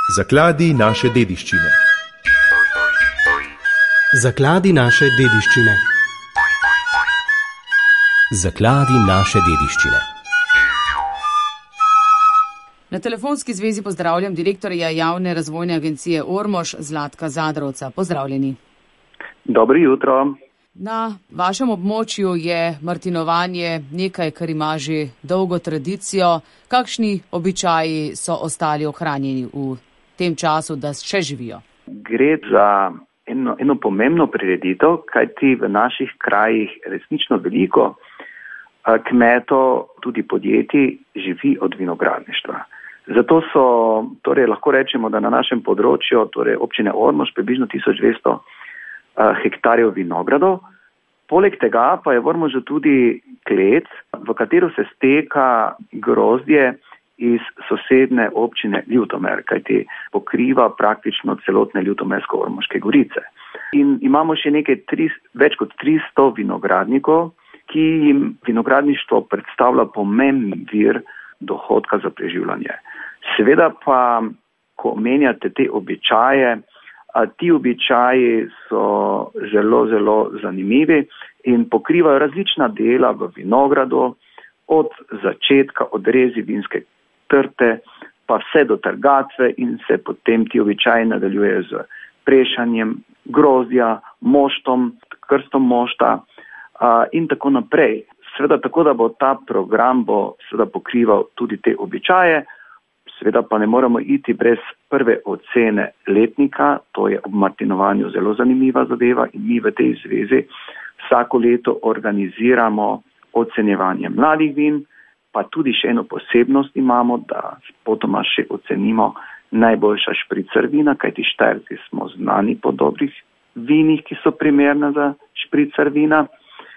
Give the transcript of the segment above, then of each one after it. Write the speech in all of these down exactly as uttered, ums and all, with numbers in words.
Zakladi naše dediščine. Zakladi naše dediščine. Zakladi naše dediščine. Na telefonski zvezi pozdravljam direktorja Javne razvojne agencije Ormož, Zlatka Zadrovca. Pozdravljeni. Dobro jutro. Na vašem območju je martinovanje nekaj, kar ima že dolgo tradicijo. Kakšni običaji so ostali ohranjeni v tem času, da še živijo? Gre za eno, eno pomembno prireditev, kajti v naših krajih resnično veliko kmetov, tudi podjetij, živi od vinogradništva. Zato so, torej lahko rečemo, da na našem področju, torej občine Ormož, približno tisoč dvesto hektarjev vinogradov. Poleg tega pa je v Ormožu tudi klet, v katero se steka grozdje iz sosedne občine Ljutomer, kajti pokriva praktično celotne ljutomersko-ormoške gorice. In imamo še nekaj tri, več kot tristo vinogradnikov, ki jim vinogradništvo predstavlja pomemben vir dohodka za preživljanje. Seveda pa, ko omenjate te običaje, a ti običaji so zelo, zelo zanimivi in pokrivajo različna dela v vinogradu, od začetka, od rezi vinske trte, pa vse do trgatve in se potem ti običaji nadaljujejo z prešanjem grozdja, moštom, krstom mošta a, in tako naprej. Seveda tako, da bo ta program bo seveda pokrival tudi te običaje. Seveda pa ne moremo iti brez prve ocene letnika, to je ob martinovanju zelo zanimiva zadeva in mi v tej zvezi vsako leto organiziramo ocenjevanje mladih vin, pa tudi še eno posebnost imamo, da potoma še ocenimo najboljša špricer vina, kajti Štajerci smo znani po dobrih vinih, ki so primerna za špricer vina.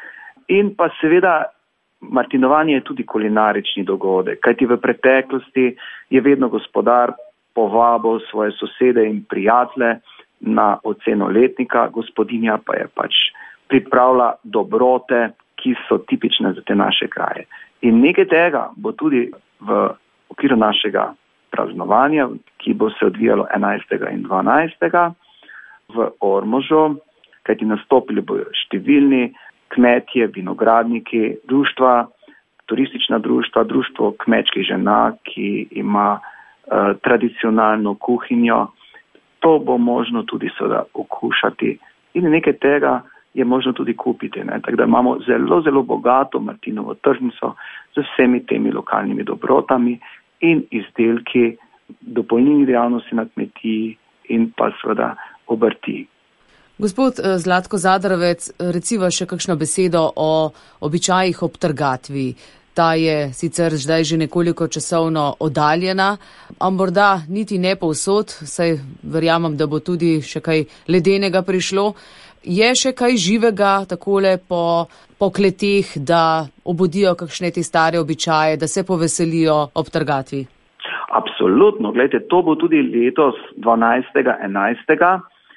In pa seveda martinovanje je tudi kulinarični dogodek, kajti v preteklosti je vedno gospodar povabil svoje sosede in prijatelje na oceno letnika, gospodinja pa je pač pripravila dobrote, ki so tipične za te naše kraje. In nekaj tega bo tudi v okviru našega praznovanja, ki bo se odvijalo enajstega in dvanajstega v Ormožu, kajti nastopili bojo številni kmetje, vinogradniki, društva, turistična društva, društvo kmečkih žena, ki ima uh, tradicionalno kuhinjo. To bo možno tudi seveda okušati in nekaj tega je možno tudi kupiti. Ne? Tako da imamo zelo, zelo bogato martinovo tržnico z vsemi temi lokalnimi dobrotami in izdelki, dopolnilnih dejavnosti na kmetiji in pa seveda obrti. Gospod Zlatko Zadrovec, reciva še kakšno besedo o običajih ob trgatvi. Ta je sicer zdaj že nekoliko časovno oddaljena, a morda niti ne povsod, saj verjamem, da bo tudi še kaj ledenega prišlo. Je še kaj živega takole po, po kleteh, da obudijo kakšne te stare običaje, da se poveselijo ob trgatvi? Absolutno, gledajte, to bo tudi letos dvanajstega enajstega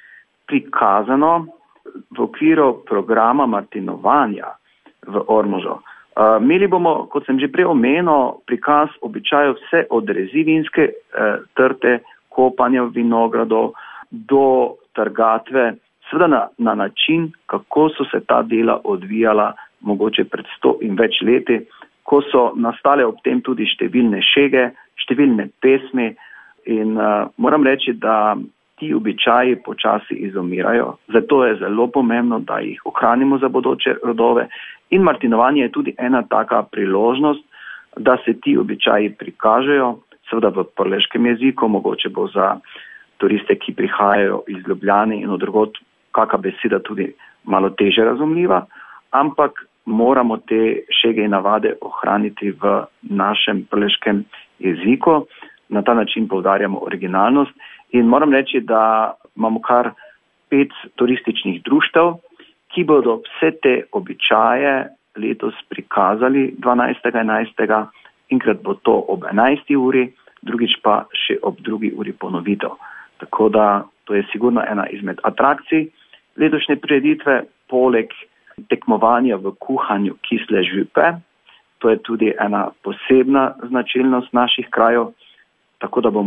prikazano v okviru programa martinovanja v Ormožu. Uh, imeli bomo, kot sem že prej omenil, prikaz običajev vse od rezi vinske uh, trte, kopanja v vinogradu do trgatve, seveda na, na način, kako so se ta dela odvijala mogoče pred sto in več leti, ko so nastale ob tem tudi številne šege, številne pesmi in uh, moram reči, da ti običaji počasi izumirajo. Zato je zelo pomembno, da jih ohranimo za bodoče rodove. In martinovanje je tudi ena taka priložnost, da se ti običaji prikažejo, seveda v prleškem jeziku, mogoče bo za turiste, ki prihajajo iz Ljubljane in od drugod, kaka beseda tudi malo teže razumljiva, ampak moramo te šege in navade ohraniti v našem prleškem jeziku. Na ta način poudarjamo originalnost. In moram reči, da imamo kar pet turističnih društev, ki bodo vse te običaje letos prikazali dvanajstega enajstega Enkrat bo to ob enajsti uri, drugič pa še ob drugi uri ponovitev. Tako da to je sigurno ena izmed atrakcij letošnje prireditve, poleg tekmovanja v kuhanju kisle župe. To je tudi ena posebna značilnost naših krajev, tako da bomo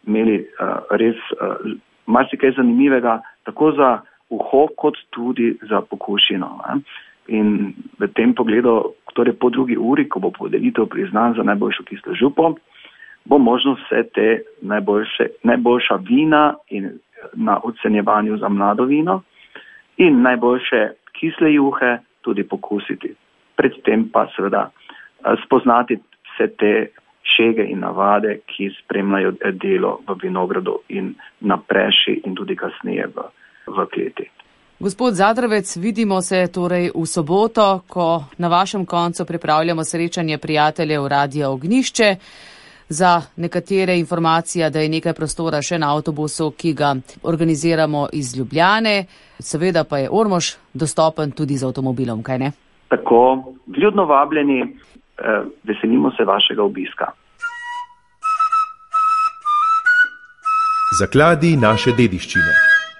imeli uh, res uh, marsikaj zanimivega, tako za uho, kot tudi za pokušino. Ne? In v tem pogledu, torej po drugi uri, ko bo podelitev priznan za najboljšo kislo župo, bo možno vse te najboljše, najboljša vina in na ocenjevanju za mlado vino in najboljše kisle juhe tudi pokusiti. Predtem pa seveda spoznati vse te šege in navade, ki spremljajo delo v vinogradu in na preši in tudi kasneje v, v kleti. Gospod Zadravec, vidimo se torej v soboto, ko na vašem koncu pripravljamo srečanje prijateljev Radia Ognjišče. Za nekatere informacije, da je nekaj prostora še na avtobusu, ki ga organiziramo iz Ljubljane. Seveda pa je Ormož dostopen tudi z avtomobilom, kaj ne? Tako, vljudno vabljeni, eh, veselimo se vašega obiska. Zakladi naše dediščine.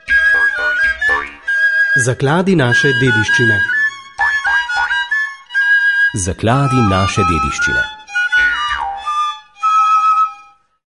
Zakladi naše dediščine. Zakladi naše dediščine.